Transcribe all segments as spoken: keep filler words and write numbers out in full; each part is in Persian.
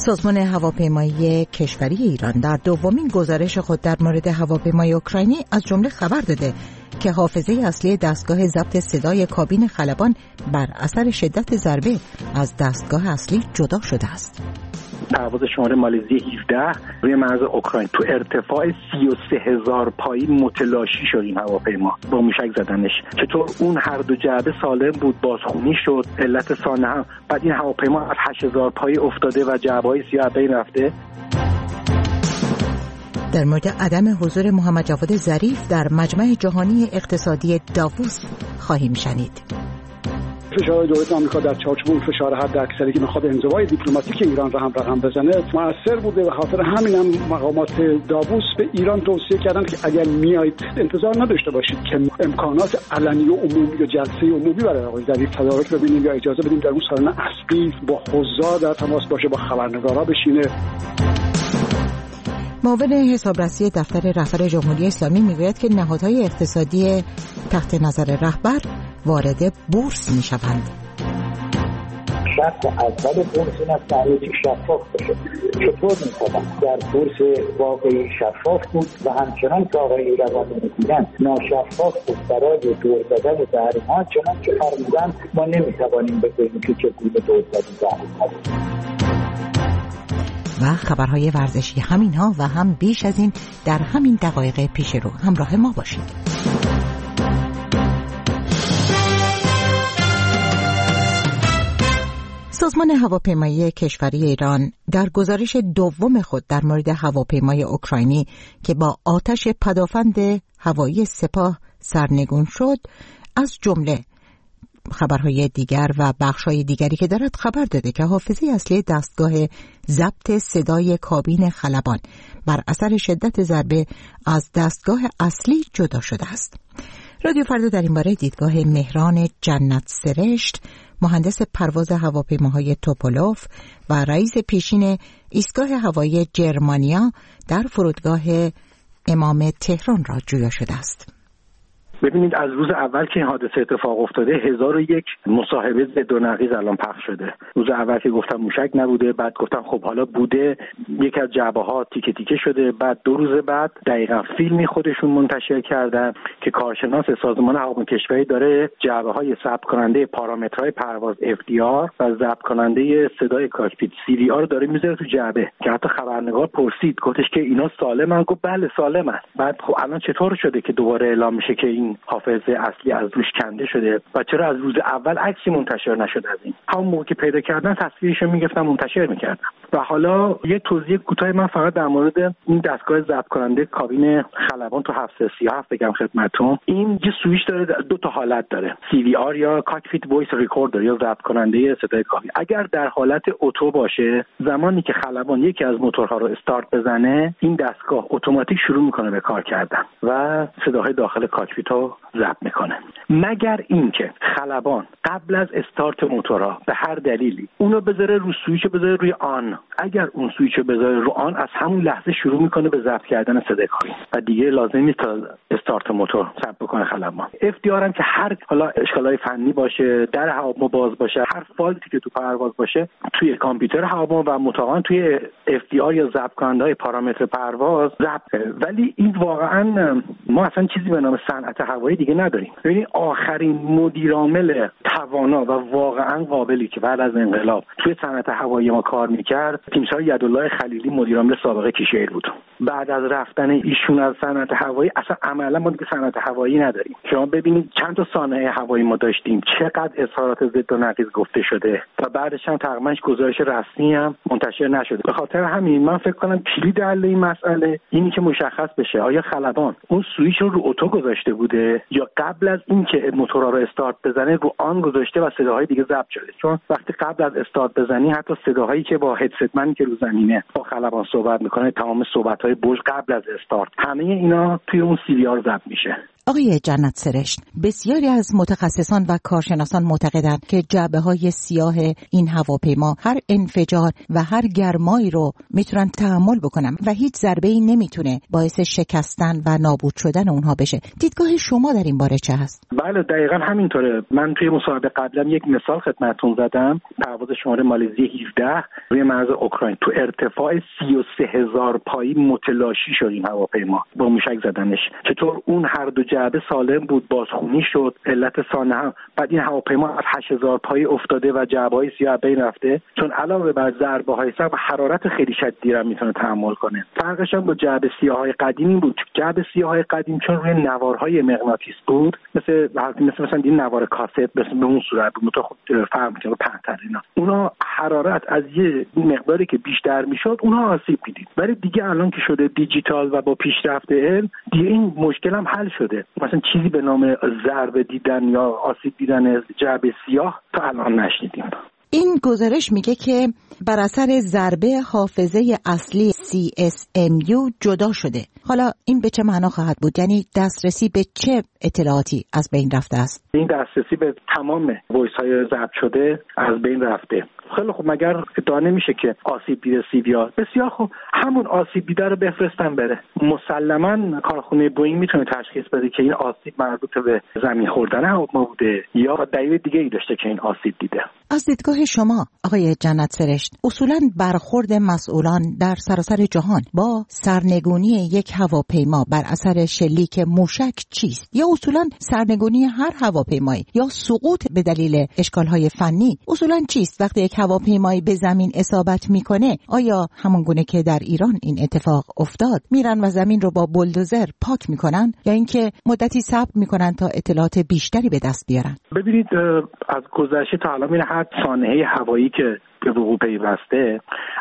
سازمان هواپیمایی کشوری ایران در دومین گزارش خود در مورد هواپیمای اوکراینی از جمله خبر داده که حافظه اصلی دستگاه ضبط صدای کابین خلبان بر اثر شدت ضربه از دستگاه اصلی جدا شده است. پرواز شماره مالزی هفده روی مرز اوکراین تو ارتفاع سی و سه هزار پایی متلاشی شد. این هواپیما با موشک زدنش چطور اون هر دو جعبه سالم بود بازخونی شد، علت سانحه هم. بعد این هواپیما از هشت هزار پایی افتاده و جعبه‌های سیاه بین رفته. در مورد عدم حضور محمد جواد ظریف در مجمع جهانی اقتصادی داووس خواهیم شنید. فشار دولت آمریکا در چارچوب فشار حد اکثری که میخواد انزوای دیپلماتیک ایران را هم رقم بزنه موثر بوده و خاطر همین هم مقامات داووس به ایران توصیه کردن که اگر میایید انتظار نداشته باشید که امکانات علنی و عمومی و جلسه عمومی برای آقای ظریف تدارک ببینیم یا اجازه بدیم در اون سالن اصلی با حضار در تماس باشه، با خبرنگارا بشینه. معاون حسابرسی دفتر رهبر جمهوری اسلامی میگوید که نهادهای اقتصادی تحت نظر رهبر وارد بورس میشوند. شرط اول بورس این است که شفاف باشه. چطور میتوان در بورس واقعی شفاف بود و همچنان که آقای روانی میگویند ناشفاف بود برای دور زدن تحریم‌ها، چنان که فرمودن ما نمیتوانیم بگوییم که چگونه دور زدن تحریم‌ها. و خبرهای ورزشی همینها و هم بیش از این در همین دقایق پیش رو همراه ما باشید. سازمان هواپیمایی کشوری ایران در گزارش دوم خود در مورد هواپیمای اوکراینی که با آتش پدافند هوایی سپاه سرنگون شد از جمله خبرهای دیگر و بخشهای دیگری که دارد خبر داده که حافظه اصلی دستگاه ضبط صدای کابین خلبان بر اثر شدت ضربه از دستگاه اصلی جدا شده است. رادیو فردا در این باره دیدگاه مهران جنت سرشت، مهندس پرواز هواپیماهای توپولوف و رئیس پیشین ایستگاه هوایی جرمانیا در فرودگاه امام تهران را جویا شده است. ببینید از روز اول که این حادثه اتفاق افتاده هزار و یک مصاحبه ضد و نقیض الان پخش شده. روز اول که گفتم موشک نبوده، بعد گفتم خب حالا بوده، یک از جعبه ها تیکه تیکه شده، بعد دو روز بعد دقیقاً فیلمی خودشون منتشر کردن که کارشناس سازمان هواپیمایی کشوری داره جعبه های ثبت کننده پارامترهای پرواز اف دی آر و ضبط کننده صدای کاکپیت سی دی آر رو داره میذاره تو جعبه که حتی خبرنگار پرسید گفتش که اینا سالمن؟ گفت بله سالمن. بعد خب الان چطور شده که دوباره اعلام میشه که این حافظه اصلی از روش کنده شده و چرا از روز اول عکسی منتشر نشد از این؟ همون موقع که پیدا کردن تصویرشو میگفتن منتشر میکردن. و حالا یه توضیح کوتاه من فقط در مورد این دستگاه ضبط کننده کابین خلبان تو هفت سی هفت بگم خدمتتون. این یه سوئیچ داره، دو تا حالت داره، سی وی آر یا کاکپیت وایس ریکوردر یا ضبط کننده صدای کابین. اگر در حالت اتو باشه، زمانی که خلبان یکی از موتورها رو استارت بزنه این دستگاه اتوماتیک شروع میکنه به کار کردن و صداهای داخل کاکپیت رو ضبط میکنه. مگر اینکه خلبان قبل از استارت موتورها به هر دلیلی اونو بذاره رو سوئیچ، بذاره روی آن، اگر اون سوئیچ رو بذاره رو آن از همون لحظه شروع میکنه به ضبط کردن صدای کابین و دیگه لازم نیست تا استارت موتور ضبط بکنه خلبان. اف دی آر هم که هر حالا اشکالای فنی باشه، در هواپیما باز باشه، هر فالتی که تو پرواز باشه توی کامپیوتر هواپیما و مطابقاً توی اف دی آر یا ضبط کننده‌های پارامتر پرواز ضبط. ولی این واقعاً ما اصلا چیزی به نام صنعت هوایی دیگه نداریم. ببینید آخرین مدیرعامل توانا و واقعا قابلی که بعد از انقلاب توی صنعت هوایی ما کار میکرد تیمسار یدالله خلیلی، مدیرعامل سابق کیشیر بود. بعد از رفتن ایشون از صنعت هوایی اصلا عملا ما دیگه صنعت هوایی نداریم. شما ببینید چند تا صانعه هوایی ما داشتیم، چقدر اظهارات ضد و نقیض گفته شده و بعدش هم تقریبا گزارش رسمی هم منتشر نشده. به خاطر همین من فکر کنم کلید حل این مسئله اینی که مشخص بشه آیا خلبان اون سوئیچ رو رو اتو گذاشته بوده یا قبل از اینکه موتورها رو استارت بزنه رو آن گذاشته و صداهای دیگه ضبط شده. چون وقتی قبل از استارت بزنی حتی صداهایی که با هدست منی که رو زمینه با خلبان صحبت میکنه، تمام صحبت‌های برج قبل از استارت، همه اینا توی اون سی وی آر ضبط میشه. آقای جنت سرشت، بسیاری از متخصصان و کارشناسان معتقدند که جعبه‌های سیاه این هواپیما هر انفجار و هر گرمایی رو میتونن تحمل بکنن و هیچ ضربه‌ای نمیتونه باعث شکستن و نابود شدن اونها بشه. دیدگاه شما در این باره چه هست؟ بله دقیقاً همینطوره. من توی مصاحبه قبلا یک مثال خدمتتون زدم. پرواز شماره مالزی هفده روی مرز اوکراین تو ارتفاع سی و سه هزار پایی متلاشی شد این هواپیما با موشک زدنش. چطور اون هر دو جعبه سالم بود، بازخونی شد، علت سانحه هم. بعد این هواپیما از هشت هزار پایی افتاده و جعبه‌های سیاه بین رفته، چون علاوه بر ضربه‌های سخت و حرارت خیلی شدیدی هم میتونه تحمل کنه. فرقش هم با جعبه سیاه‌های قدیمی بود. جعبه سیاه‌های قدیم چون روی نوارهای مغناطیس بود، مثل مثل مثلا این نوار کاست مثل به اون صورت بود، تو خب فرق می‌کنه پهن‌تر اینا. اونا حرارت از یه مقداری که بیشتر میشد اونها آسیب دیدید. ولی دیگه الان که شده دیجیتال و با پیشرفت علم دیگه این مشکل هم حل شده. مثلا چیزی به نام ضربه دیدن یا آسیب دیدن جعبه سیاه تا الان نشنیدیم. این گزارش میگه که بر اثر ضربه حافظه اصلی سی اس ام یو جدا شده. حالا این به چه معنا خواهد بود؟ یعنی دسترسی به چه اطلاعاتی از بین رفته است؟ این دسترسی به تمام وایس های ضبط شده از بین رفته. خیلی خوب، مگر ادعا نمیشه که آسیب دیده سیویا؟ بسیار خوب، همون آسیب دیده رو بفرستن بره. مسلماً کارخونه بوئینگ میتونه تشخیص بده که این آسیب مربوط به زمین خوردن هواپیما بوده یا دلیل دیگه ای داشته که این آسیب دیده. از دیدگاه شما آقای جنت سرشت، اصولاً برخورد مسئولان در سراسر جهان با سرنگونی یک هواپیما بر اثر شلیک موشک چیست؟ یا اصولاً سرنگونی هر هواپیمایی یا سقوط به دلیل اشکال‌های فنی اصولاً چیست؟ وقتی یک هواپیمایی به زمین اصابت میکنه، آیا همون گونه که در ایران این اتفاق افتاد میرن و زمین رو با بولدوزر پاک میکنن یا اینکه مدتی صبر میکنن تا اطلاعات بیشتری به دست بیارن؟ ببینید، از گذشته تا الان هر سانحه هوایی که به وقوع پیوسته،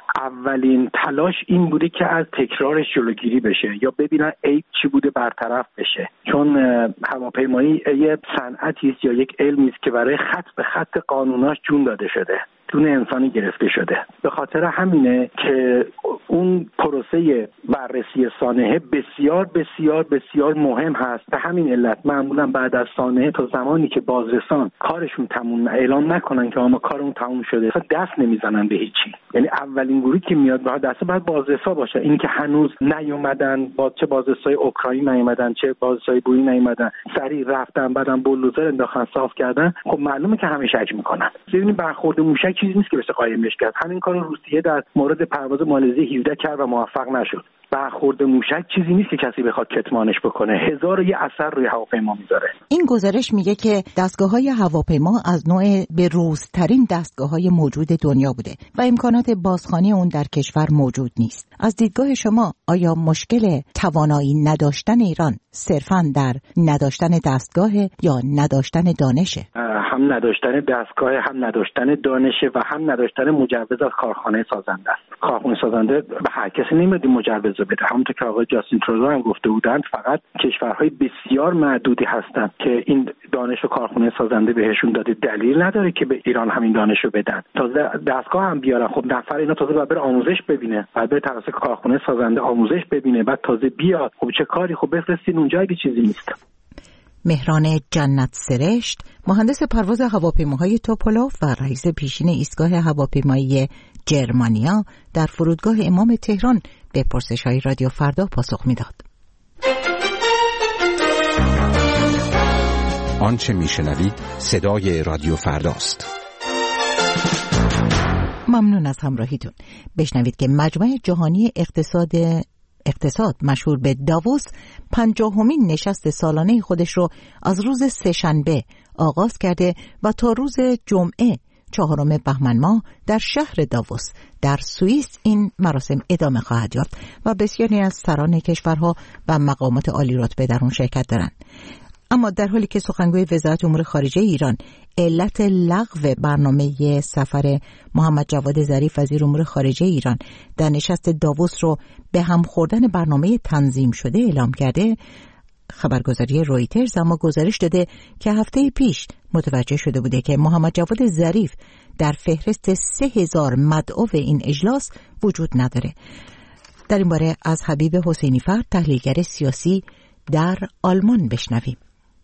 اولین تلاش این بوده که از تکرارش جلوگیری بشه یا ببینن عیب چی بوده برطرف بشه. چون هواپیمایی یه صنعتی است یا یک علمی است که برای خط به خط قانوناش جون داده شده، جون انسانی گرفته شده. به خاطر همینه که اون پروسه بررسی سانحه بسیار بسیار بسیار مهم هست. به همین علت معمولا بعد از سانحه تا زمانی که بازرسان کارشون تموم اعلام نکنن که ما کارمون تموم شده، دست نمیزنن به هیچی. یعنی اولین گروهی که میاد به دست بعد بازرسا باشه. این که هنوز نیومدن، با چه بازرسای اوکراین نیومدن چه بازرسای بوئینگ نیومدن، سریع رفتن بعدم بولدوزر انداختن صاف کردن، خب معلومه که همه شک میکنن. ببینید برخورد موشک چیزی نیست که بشه قایمش کرد. همین کارو روسیه در مورد پرواز مالزی هفده کرد و موفق نشد. برخورد موشک چیزی نیست که کسی بخواد کتمانش بکنه. هزار و یه اثر روی هواپیما میذاره. این گزارش میگه که دستگاه‌های هواپیما از نوع به‌روزترین دستگاه‌های موجود دنیا بوده و امکانات بازخوانی اون در کشور موجود نیست. از دیدگاه شما آیا مشکل توانایی نداشتن ایران صرفاً در نداشتن دستگاه یا نداشتن دانشه؟ هم نداشتن دستگاه، هم نداشتن دانشه و هم نداشتن مجوز از کارخانه سازنده است. کارخانه سازنده به هر کسی نمیاد مجوز بده. همونطور که آقای جاستین ترودو هم گفته بودند، فقط کشورهای بسیار معدودی هستند که این دانش و کارخانه سازنده بهشون داده. دلیل نداره که به ایران همین دانش رو بدن. تازه دستگاه هم بیارن، خب نفر اینا تازه باید بره آموزش ببینه، بعد بره توسط کارخانه سازنده آموزش ببینه، بعد تازه بیاد. خب چه کاری؟ خب بفرستین اونجا اگه چیزی نیست. مهران جنت سرشت، مهندس پرواز هواپیماهای توپولوف و رئیس پیشین ایستگاه هواپیمایی جرمانیا در فرودگاه امام تهران به پرسش‌های رادیو فردا پاسخ می‌داد. آنچه می‌شنوید صدای رادیو فرداست. ممنون از همراهیتون. بشنوید که مجمع جهانی اقتصاد اقتصاد مشهور به داووس پنجاهمین نشست سالانه خودش رو از روز سه‌شنبه آغاز کرده و تا روز جمعه چهارم بهمن ماه در شهر داووس در سوئیس این مراسم ادامه خواهد یافت و بسیاری از سران کشورها و مقامات عالی رتبه در اون شرکت دارند. اما در حالی که سخنگوی وزارت امور خارجه ایران علت لغو برنامه سفر محمد جواد ظریف وزیر امور خارجه ایران در نشست داووس رو به هم خوردن برنامه تنظیم شده اعلام کرده، خبرگزاری رویترز اما گزارش داده که هفته پیش متوجه شده بوده که محمد جواد ظریف در فهرست سه هزار مدعو این اجلاس وجود نداره. در این باره از حبیب حسینی فرد، تحلیلگر سیاسی، در آلمان بشنویم.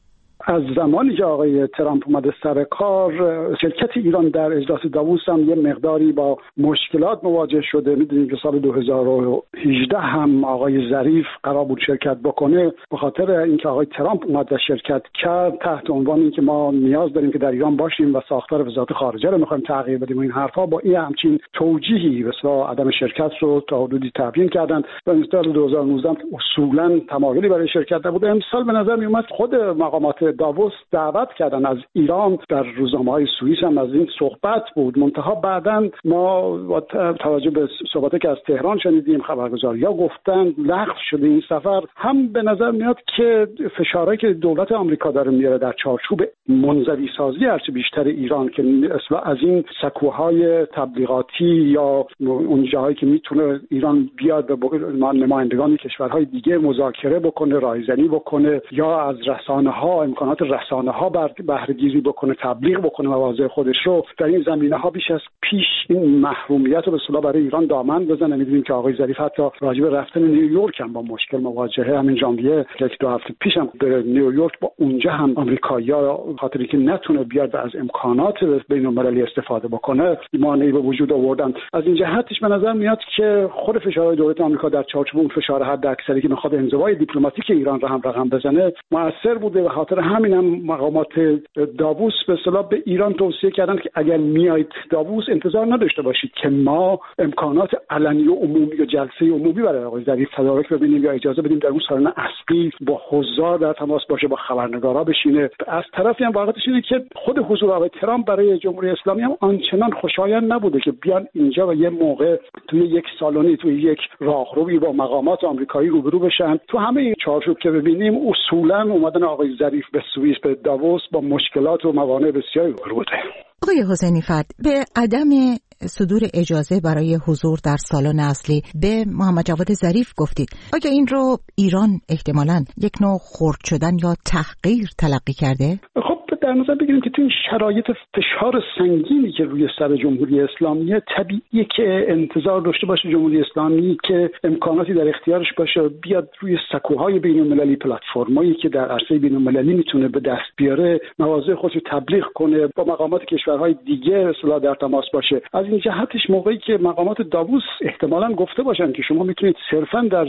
از زمانی که آقای ترامپ اومده سر کار، شرکت ایران در اجلاس داووس هم یه مقداری با مشکلات مواجه شده. میدونید که سال دو هزار و هجده هم آقای ظریف قرار بود شرکت بکنه، به خاطر اینکه آقای ترامپ اومد و شرکت کرد تحت عنوان اینکه ما نیاز داریم که در ایران باشیم و ساختار وزارت خارجه رو می‌خوایم تغییر بدیم و این حرفا، با این همچین توجیهی مثلا عدم شرکت رو تا حدودی تبیین کردن. و این سال دو هزار و نوزده اصولاً تمایلی برای شرکت نبود. امسال به نظر میومد خود مقامات داووس دعوت کردن از ایران، در روزنامه‌های سوئیس هم از این صحبت بود. منتها بعداً ما با توجه به صحبتی که از تهران شنیدیم، خبرگزاری‌ها گفتن لغو شده این سفر. هم به نظر میاد که فشارهایی که دولت آمریکا داره میاره در چارچوب منزوی سازی هرچه بیشتر ایران، که اصلا از این سکوهای تبلیغاتی یا اون جاهایی که میتونه ایران بیاد به نمایندگان کشورهای دیگه مذاکره بکنه، رایزنی بکنه، یا از رسانه‌ها امکانات رسانه‌ها بهره گیری بکنه، تبلیغ بکنه مواضع خودش رو، در این زمینه‌ها بیش از پیش این محرومیت رو به اصطلاح برای ایران دامن بزنه. می‌دونیم که آقای ظریف حتی راجع به رفتن نیویورک هم با مشکل مواجهه. همین ژانویه یک دو هفته پیش هم به نیویورک با اونجا هم آمریکایی‌ها خاطری که نتونه بیاد و از امکانات بین‌المللی استفاده بکنه مانعی به وجود آوردن. از این جهتش به نظر میاد که خود فشارهای دولت آمریکا در چارچوب اون فشار حداکثری که می‌خواد انزوای دیپلماتیک ایران را هم رقم بزنه مؤثر بوده. به خاطر همین هم مقامات داووس به اصطلاح به ایران توصیه کردن که اگر میایید داووس انتظار نداشته باشید که ما امکانات علنی و عمومی و جلسه عمومی برای آقای ظریف تدارک ببینیم یا اجازه بدیم در اون سالن اصلی با حضار در تماس باشه، با خبرنگارا بشینه. از طرفی هم واقعیتش اینه که خود حضور آقای ترامپ برای جمهوری اسلامی هم آنچنان خوشایند نبوده که بیان اینجا و یه موقع توی یک سالنی توی یک راهروی با مقامات آمریکایی روبرو بشن. تو همه این چارچوب که ببینیم اصولا اومدن آقای ظریف به سوئیس به داووس با مشکلات و موانع بسیاری روبرو بوده. آقای حسینی فرد، به عدم صدور اجازه برای حضور در سالن اصلی به محمد جواد ظریف گفتید. آیا این رو ایران احتمالاً یک نوع خرد شدن یا تحقیر تلقی کرده؟ خب در نظر بگیریم که تو این شرایط فشار سنگینی که روی سر جمهوری اسلامی، طبیعیه که انتظار داشته باشه جمهوری اسلامی که امکاناتی در اختیارش باشه بیاد روی سکوهای بین‌المللی، پلتفرمایی که در عرصه بین‌المللی میتونه به دست بیاره مواضع خودش رو تبلیغ کنه، با مقامات کشورهای دیگه اصلا در تماس باشه. از این جهتش موقعی که مقامات داووس احتمالاً گفته باشن که شما میتونید صرفاً در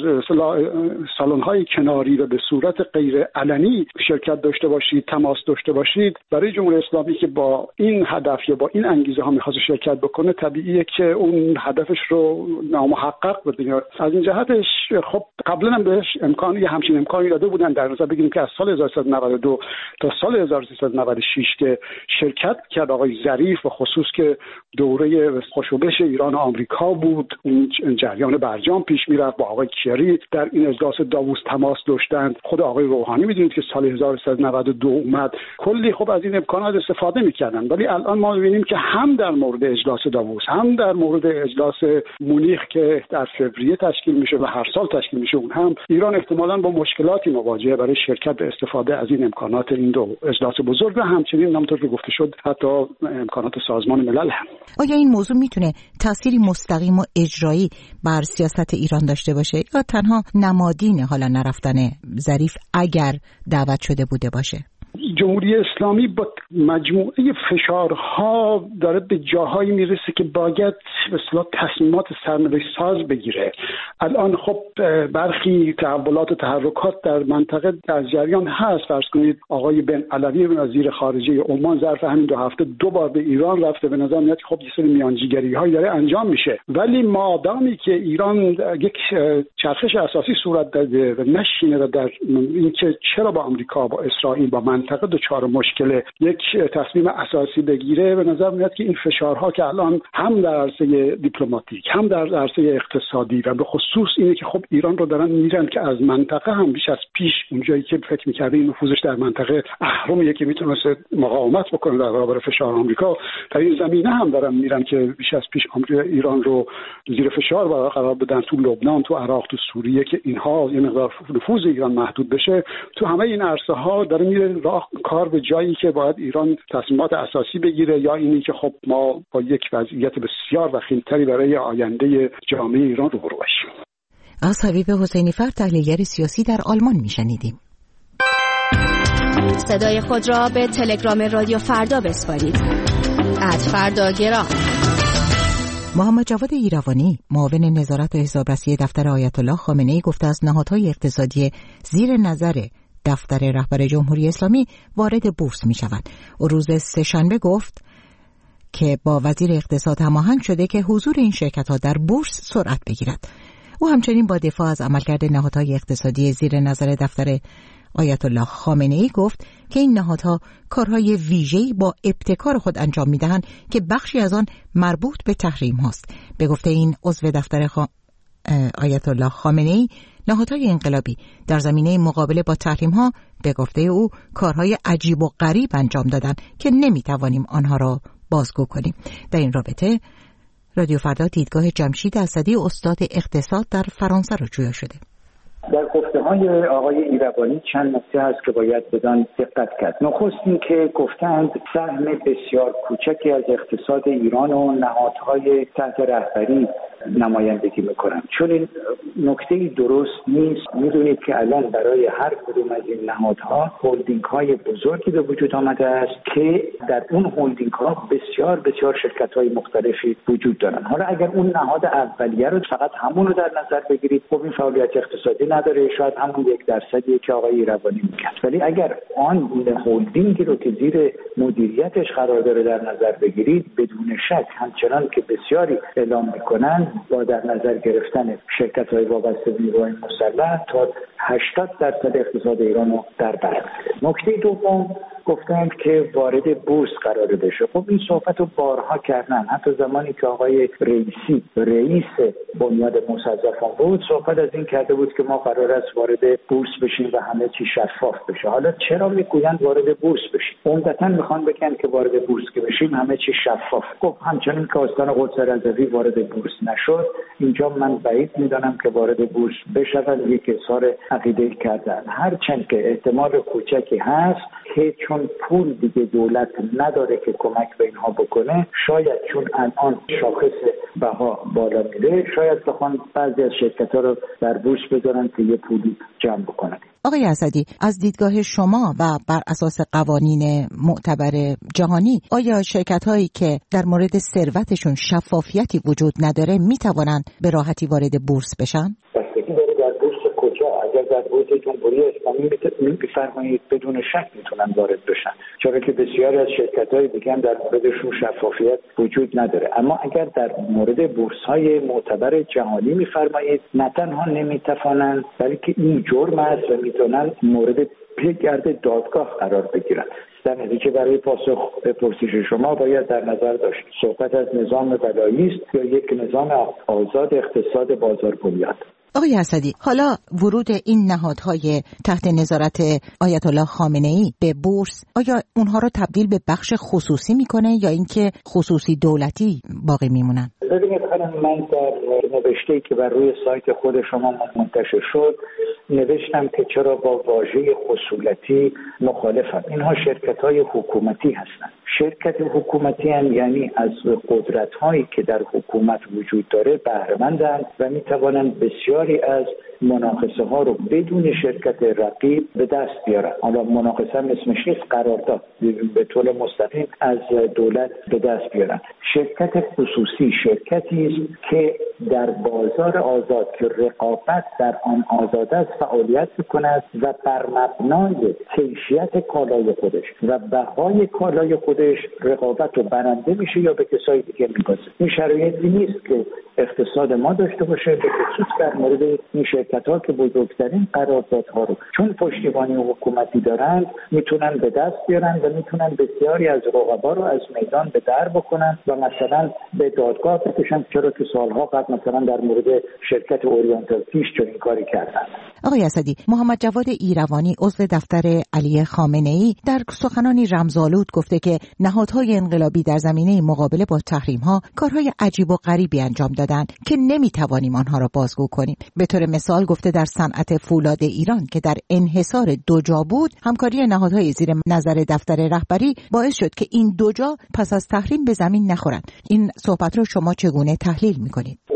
سالن‌های کناری و به صورت غیر علنی شرکت داشته باشید، تماس داشته باشید، برای جمهوری اسلامی که با این هدف یا با این انگیزه ها می‌خواد شرکت بکنه طبیعیه که اون هدفش رو نامحقق بدونه. از این جهتش خب قبلا هم بهش امکان یه همچین امکانی داده بودن. در نظر بگیریم که از سال هزار و سیصد و نود و دو تا سال هزار و سیصد و نود و شش که شرکت کرد آقای ظریف، و خصوص که دوره خوشوبش ایران و آمریکا بود، اون جریان برجام پیش میرفت، با آقای کری در این اجلاس داووس تماس داشتند. خود آقای روحانی میدونید که سال هزار و سیصد و نود و دو اومد، کلی خب از این امکانات استفاده میکردن. ولی الان ما میبینیم که هم در مورد اجلاس داووس، هم در مورد اجلاس مونیخ که در فوریه تشکیل میشه و هر سال تشکیل میشه، اون هم ایران احتمالاً با مشکلاتی مواجهه برای شرکت به استفاده از این امکانات این دو اجلاس بزرگ و همچنین همونطور که گفته شد حتی امکانات سازمان ملل هم. آیا این موضوع میتونه تأثیری مستقیم و اجرایی بر سیاست ایران داشته باشه یا تنها نمادین حالا نرفتن ظریف اگر دعوت شده بوده باشه؟ جمهوری اسلامی با مجموعه فشارها داره به جاهایی میرسه که باید به اصطلاح تصمیمات سرنوشت ساز بگیره. الان خب برخی تحولات و تحرکات در منطقه در جریان هست. فرض کنید آقای بن علوی وزیر خارجه عمان ظرف همین دو هفته دو بار به ایران رفته. به نظر میاد خب یه سری میانجیگری هایی داره انجام میشه، ولی مادامی که ایران یک چرخش اساسی صورت داده و نشینه و در اینکه چرا با آمریکا با اسرائیل با منطقه دچار مشکل یک تصمیم اساسی بگیره، به نظر میاد که این فشارها که الان هم در عرصه دیپلماتیک هم در عرصه اقتصادی و به خصوص اینه که خب ایران رو دارن میرن که از منطقه هم بیش از پیش اونجایی که فکر می‌کرده این نفوذش در منطقه اهرمیه که میتونه مقاومت بکنه در برابر فشار آمریکا، در این زمینه هم دارن میرن که بیش از پیش ایران رو زیر فشار قرار بدن، تو لبنان، تو عراق، تو سوریه، که اینها یه مقدار نفوذ ایران محدود بشه. تو همه این عرصه ها داره میره راه کار به جایی که باید ایران تصمیمات اساسی بگیره، یا اینی که خب ما با یک وضعیت بسیار وخیم‌تری برای آینده جامعه ایران روبرو باشیم. از حبیب حسینی فر، تحلیلگر سیاسی در آلمان میشنیدیم. صدای خود را به تلگرام رادیو فردا بسپارید. ات فردا گرام. محمد جواد ایروانی، معاون نظارت و حسابرسی دفتر آیت الله خامنه‌ای، گفته از نهادهای اقتصادی زیر نظر دفتر رهبر جمهوری اسلامی وارد بورس میشوند. او روز سه‌شنبه گفت که با وزیر اقتصاد هماهنگ شده که حضور این شرکت‌ها در بورس سرعت بگیرد. او همچنین با دفاع از عملکرد نهادهای اقتصادی زیر نظر دفتر آیت الله خامنه‌ای گفت که این نهادها کارهای ویژه‌ای با ابتکار خود انجام می‌دهند که بخشی از آن مربوط به تحریم هاست. به گفته این عضو دفتر خا... آیت الله خامنه‌ای، نهادهای انقلابی در زمینه مقابله با تحریم ها به گفته او کارهای عجیب و غریب انجام دادند که نمی‌توانیم آنها را بازگو کنیم. در این رابطه رادیو فردا دیدگاه جمشید اسدی، استاد اقتصاد در فرانسه، را جویا شده. در گفته‌های آقای ایروانی چند نکته هست که باید بدان دقت کرد. نخست این که گفتند سهم بسیار کوچکی از اقتصاد ایران و نهادهای تحت رهبری نمایندگی میکنند. چون این نکته درست نیست. میدونید که الان برای هر کدوم از این نهادها هولدینگ های بزرگی به وجود آمده است که در اون هولدینگ ها بسیار بسیار شرکت های مختلفی وجود دارند. حالا اگر اون نهاد اولیه رو فقط همون رو در نظر بگیرید، خب این فعالیت اقتصادی نداره، شاید همون یک درصدیه که آقای ایروانی میگه. ولی اگر آن هولدینگی رو که زیر مدیریتش قرار داره در نظر بگیرید، بدون شک همچنان که بسیاری اعلام میکنن با در نظر گرفتن شرکت‌های وابسته به نیروهای مسلح تا هشتاد درصد اقتصاد ایران رو در بر. نکته دوم گفتند که وارد بورس قرار بشه. خب این صحبت رو بارها کردن. حتی زمانی که آقای رئیسی رئیس بنیاد مستضعفان بود، صحبت از این کرده بود که ما قرار است وارد بورس بشیم و همه چی شفاف بشه. حالا چرا میگویند وارد بورس بشیم؟ عمدتاً میخوان بگن که وارد بورس که بشیم همه چی شفاف. خب همچنین که آستان قدس رضوی وارد بورس نشد، اینجا من بعید میدانم که وارد بورس بشوند. یک اظهار عقیده کردن. هرچند که احتمال کوچکی هست که چون پول دیگه دولت نداره که کمک به اینها بکنه، شاید چون الان شاخص بها بالا میره، شاید بخوان بعضی از شرکت‌ها رو در بورس بذارن که یه پولی جمع بکنن. آقای اسدی، از دیدگاه شما و بر اساس قوانین معتبر جهانی، آیا شرکت‌هایی که در مورد ثروتشون شفافیتی وجود نداره میتوانند به راحتی وارد بورس بشن؟ بستگی داره در بورس کجا. اگر در بورس جمهوری اسلامی میفرمایید بدون شک میتونن وارد بشن، چرا که بسیاری از شرکت‌های دیگه هم در موردشون شفافیت وجود نداره. اما اگر در مورد بورس‌های معتبر جهانی میفرمایید، نه تنها نمیتوانند بلکه این جرم است و میتونن مورد پیگرد دادگاه قرار بگیرن. در نتیجه برای پاسخ به پرسش شما باید در نظر داشت صحبت از نظام ولایی است یا یک نظام آزاد اقتصاد بازار بنیاد. آقای اسدی، حالا ورود این نهادهای تحت نظارت آیت الله خامنه‌ای به بورس، آیا اونها رو تبدیل به بخش خصوصی میکنه یا اینکه خصوصی دولتی باقی میمونن؟ ببینید خانم، من در نوشته‌ای که بر روی سایت خود شما منتشر شد نوشتم که چرا با واژه خصولتی مخالفم. اینها شرکت‌های حکومتی هستند. شرکت حکومتی هم یعنی از قدرت‌هایی که در حکومت وجود داره بهره‌مندند و می‌توانند بسیاری از مناقصه ها رو بدون شرکت رقیب به دست بیارن. حالا مناقصه هم اسمش نیست، قرارداد به طور مستقیم از دولت به دست بیارن. شرکت خصوصی شرکتی است که در بازار آزاد که رقابت در آن آزاد است فعالیت می‌کند و بر مبنای کیفیت کالای خودش و بهای کالای خودش رقابت رو برنده میشه یا به کسای دیگه می‌بازه. این شرایطی نیست که اقتصاد ما داشته باشه، به خصوص در مورد این شرکت‌ها که بزرگترین قراردادها رو چون پشتیبانی حکومتی دارند میتونن به دست بیارن و میتونن بسیاری از رقبا رو از میدان به در بکنن و مثلا به دادگاه بکشن، چرا که سالها قبل مثلا در مورد شرکت اورینتال پیش چنین کاری کردن. آقای اسدی، محمد جواد ایروانی عضو دفتر علی خامنه‌ای در سخنانی رمزآلود گفته که نهادهای انقلابی در زمینه مقابله با تحریم‌ها کارهای عجیب و غریبی انجام دادند که نمیتوانیم آنها را بازگو کنیم. به طور مثال گفته در صنعت فولاد ایران که در انحصار دو جا بود، همکاری نهادهای زیر نظر دفتر رهبری باعث شد که این دو جا پس از تحریم به زمین نخورند. این صحبت رو شما چگونه تحلیل می‌کنید؟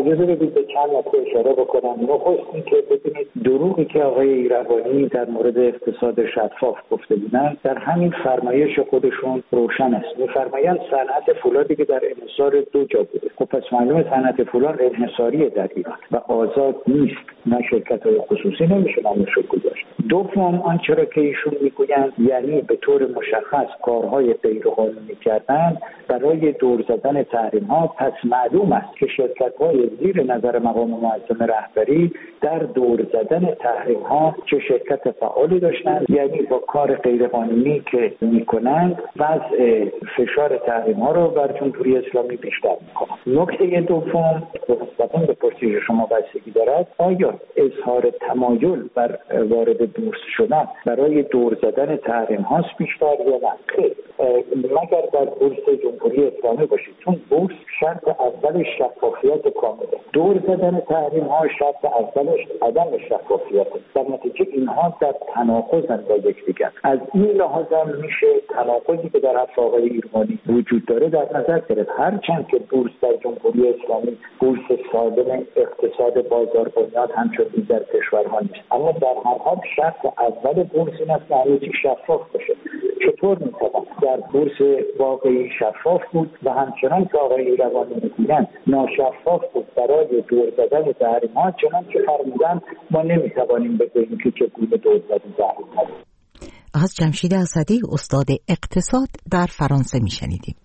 اجازه بدید به چند نکته اشاره بکنم. نخست اینکه ببینید دروغی که آقای ایروانی در مورد اقتصاد شفاف گفته بودن در همین فرمایش خودشون روشن است. می‌فرمایند صنعت فولادی که در انحصار دو جا بوده. خب پس معلومه صنعت فولاد انحصاریه در ایران و آزاد نیست. نه شرکت‌های خصوصی نمیشه نامش گذاشت. دوم آنچه را که ایشون میگویند یعنی به طور مشخص کارهای غیرقانونی کردن برای دور زدن تحریم‌ها، پس معلوم است که شرکت‌های زیر نظر مقام معظم رهبری در دور زدن تحریم‌ها چه شرکت فعالی داشتند، یعنی با کار غیرقانونی که می‌کنند وضع فشار تحریم‌ها را بر جمهوری اسلامی بیشتر می‌کنند. نکته دوم مستقیم به پرسش شما بستگی دارد، آیا اظهار تمایل بر وارد بورس شدن برای دور زدن تحریم هاست بیشتر یا نه؟ خیر، مگر در بورس جمهوری اسلامی باشید، چون بورس شرط اولش شفافیت کامله. دور زدن تحریم ها شرط اولش عدم شفافیت. در نتیجه اینها در تناقضن با یکدیگر. از این لحاظ هم میشه تناقضی که در حرف آقای ایرانی وجود داره در نظر گرفت. هرچند که بورس در جمهوری اسلامی بورس سالم اقتصاد بازار بنیاد همچون دیگر کشورها نیست، اما در هر حال شرط اول بورس این است که همه چیز شفاف باشه. چطور میتوان در بورس واقعی شفاف بود و همچنان که آقای ایروانی میگویند ناشفاف بود برای دور زدن تحریم‌ها، چنان که فرمودند ما نمیتوانیم بگوییم که چگونه دور زدن تحریم‌ها. از جمشید اسدی استاد اقتصاد در فرانسه میشنیدیم.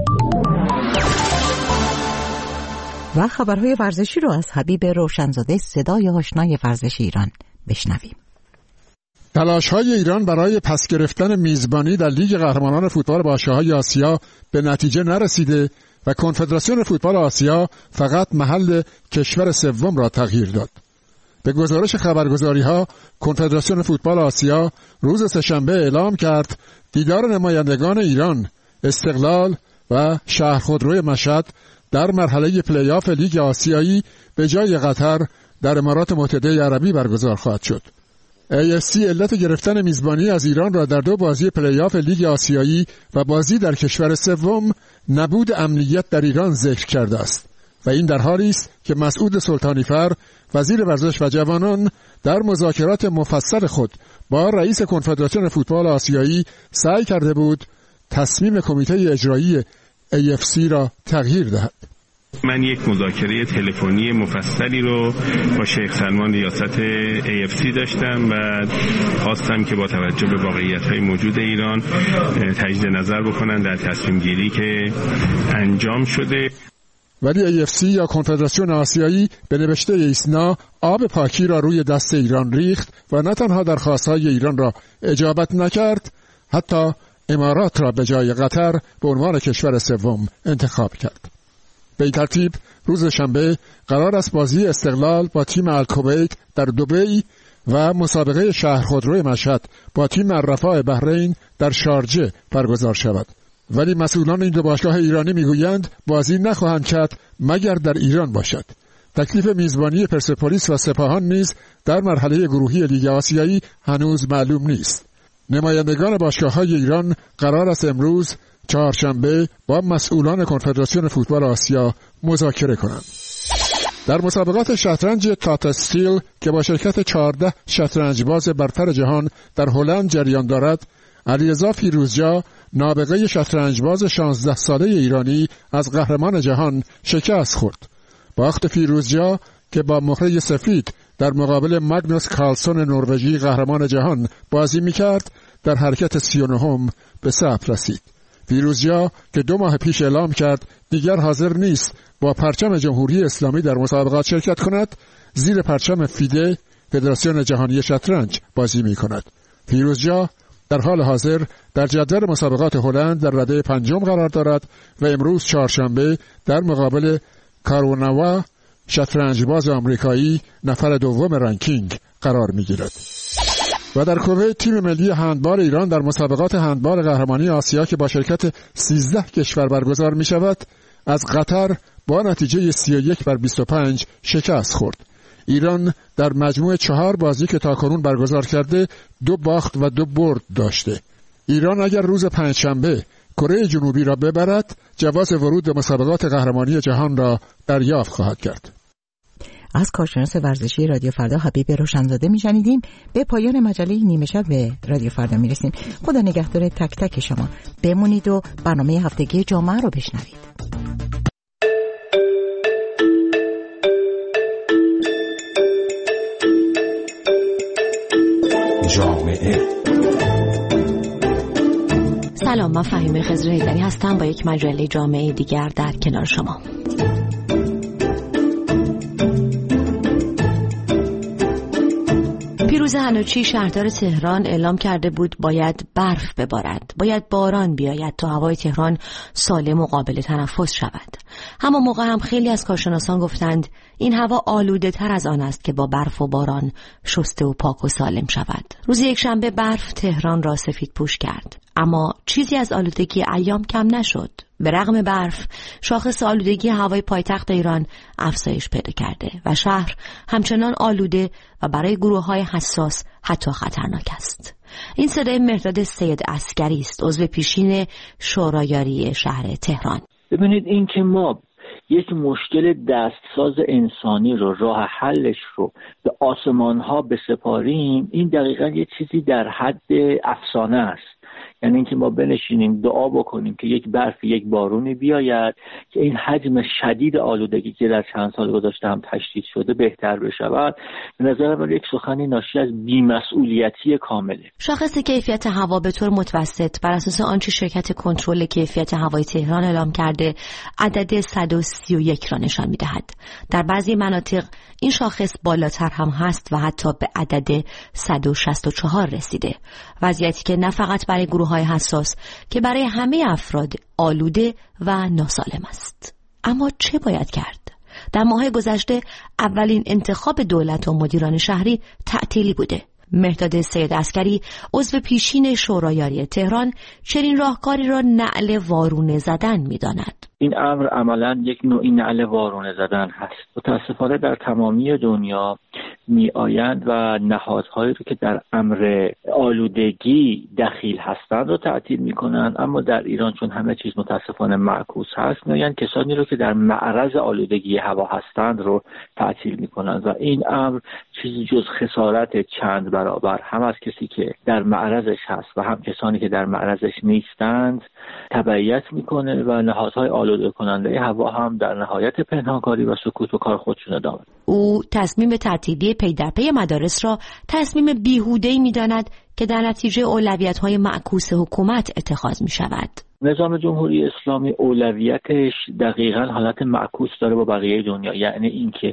و خبرهای ورزشی رو از حبیب روشنزاده صدای آشنای ورزش ایران بشنویم. تلاش‌های ایران برای پس گرفتن میزبانی در لیگ قهرمانان فوتبال باشگاه‌های آسیا به نتیجه نرسیده و کنفدراسیون فوتبال آسیا فقط محل کشور سوم را تغییر داد. به گزارش خبرگزاری‌ها، کنفدراسیون فوتبال آسیا روز سه‌شنبه اعلام کرد دیدار نمایندگان ایران، استقلال و شهرخودروی مشهد در مرحله پلی‌آف لیگ آسیایی به جای قطر در امارات متحده عربی برگزار خواهد شد. ای اف سی علت گرفتن میزبانی از ایران را در دو بازی پلی‌آف لیگ آسیایی و بازی در کشور سوم نبود امنیت در ایران ذکر کرده است و این در حالی است که مسعود سلطانیفر وزیر ورزش و جوانان در مذاکرات مفصل خود با رئیس کنفدراسیون فوتبال آسیایی سعی کرده بود تصمیم کمیته اجرایی ای اف سی را تغییر دهد. من یک مذاکره تلفنی مفصلی رو با شیخ سلمان ریاست ای اف سی داشتم و خواستم که با توجه به واقعیت‌های موجود ایران تجدید نظر بکنن در تصمیم گیری که انجام شده. ولی ای اف سی یا کنفدراسیون آسیایی به نوشته ایسنا آب پاکی را روی دست ایران ریخت و نه تنها درخواست‌های ایران را اجابت نکرد، حتی امارات را به جای قطر به عنوان کشور سوم انتخاب کرد. به این ترتیب روز شنبه قرار است بازی استقلال با تیم الکویت در دبی و مسابقه شهرخودروی مشهد با تیم الرفاع بحرین در شارجه برگزار شود. ولی مسئولان این دو باشگاه ایرانی میگویند بازی نخواهند کرد مگر در ایران باشد. تکلیف میزبانی پرسپولیس و سپاهان نیز در مرحله گروهی لیگ آسیایی هنوز معلوم نیست. نمایندگان باشگاه‌های ایران قرار است امروز چهارشنبه با مسئولان کنفدراسیون فوتبال آسیا مذاکره کنند. در مسابقات شطرنج تاتا استیل که با شرکت چهارده شطرنجباز برتر جهان در هلند جریان دارد، علیرضا فیروزجا نابغه شطرنجباز شانزده ساله ایرانی از قهرمان جهان شکست خورد. باخت فیروزجا که با مهره سفید در مقابل ماگنوس کارلسن نروژی قهرمان جهان بازی می‌کرد در حرکت سی و نهم به ثبت رسید. فیروزجا که دو ماه پیش اعلام کرد دیگر حاضر نیست با پرچم جمهوری اسلامی در مسابقات شرکت کند، زیر پرچم فیده فدراسیون جهانی شطرنج بازی می‌کند. فیروزجا در حال حاضر در جدول مسابقات هلند در رده پنجم قرار دارد و امروز چهارشنبه در مقابل کاروناوا شطرنجباز آمریکایی نفر دوم رنکینگ قرار می‌گیرد. و در کویت تیم ملی هندبال ایران در مسابقات هندبال قهرمانی آسیا که با شرکت سیزده کشور برگزار می شود از قطر با نتیجه سی و یک بر بیست و پنج شکست خورد. ایران در مجموع چهار بازی که تاکنون برگزار کرده دو باخت و دو برد داشته. ایران اگر روز پنجشنبه کره جنوبی را ببرد جواز ورود به مسابقات قهرمانی جهان را دریافت خواهد کرد. از کارشناس ورزشی رادیو فردا حبیب روشنزاده میشنیدیم. به پایان مجله نیمه شب به رادیو فردا میرسیم. خدا نگهدار تک تک شما. بمونید و برنامه هفتگی جامعه رو بشنوید. جامعه. سلام، من فهیمه خضر حیدری هستم با یک مجله جامعه دیگر در کنار شما. پیروز حنوچی شهردار تهران اعلام کرده بود باید برف ببارد، باید باران بیاید تا هوای تهران سالم و قابل تنفس شود. همون موقع هم خیلی از کارشناسان گفتند این هوا آلوده تر از آن است که با برف و باران شسته و پاک و سالم شود. روز یک شنبه برف تهران را سفید پوش کرد، اما چیزی از آلودگی ایام کم نشد. به رغم برف، شاخص آلودگی هوای پایتخت ایران افزایش پیدا کرده و شهر همچنان آلوده و برای گروه‌های حساس حتی خطرناک است. این صدای مهرداد سید عسگری است، عضو پیشین شورایاری شهر تهران. ببینید، این که ما یک مشکل دستساز انسانی رو، راه حلش رو به آسمان ها بسپاریم، این دقیقاً یه چیزی در حد افسانه است. یعنی اینکه ما بنشینیم دعا بکنیم که یک برف، یک بارونی بیاید که این حجم شدید آلودگی که در چند سال گذشته هم تشدید شده بهتر بشود. به نظر من یک سخنی ناشی از بی‌مسئولیتی کامله. شاخص کیفیت هوا به طور متوسط بر اساس آنچه شرکت کنترل کیفیت هوای تهران اعلام کرده عدد صد و سی و یک را نشان می‌دهد. در بعضی مناطق این شاخص بالاتر هم هست و حتی به عدد صد و شصت و چهار رسیده. وضعیتی که نه فقط برای گروه‌های حساس که برای همه افراد آلوده و ناسالم است. اما چه باید کرد؟ در ماه گذشته اولین انتخاب دولت و مدیران شهری تعطیلی بوده. مهرداد سید عسگری، عضو پیشین شورایاری تهران، چنین راهکاری را نعل وارونه زدن می‌داند. این امر عملاً یک نوعی نعل وارونه زدن هست. متأسفانه در تمامی دنیا می آیند و نهادهایی رو که در امر آلودگی دخیل هستند رو تعطیل می کنند، اما در ایران چون همه چیز متأسفانه معکوس هست، می آیند کسانی رو که در معرض آلودگی هوا هستند رو تعطیل می کنند و این امر چیزی جز خسارت چند برابر هم از کسی که در معرضش هست و هم کسانی که در معرضش نیستند تبعیت می کنه و نهادهای آلوده کننده هوا هم در نهایت پنهانکاری و سکوت و کار خودشون ادامه. او تصمیم تعطیلی پی در پی مدارس را تصمیم بیهوده‌ای می‌داند که در نتیجه اولویت‌های معکوس حکومت اتخاذ می‌شود. نظام جمهوری اسلامی اولویتش دقیقاً حالت معکوس داره با بقیه دنیا، یعنی اینکه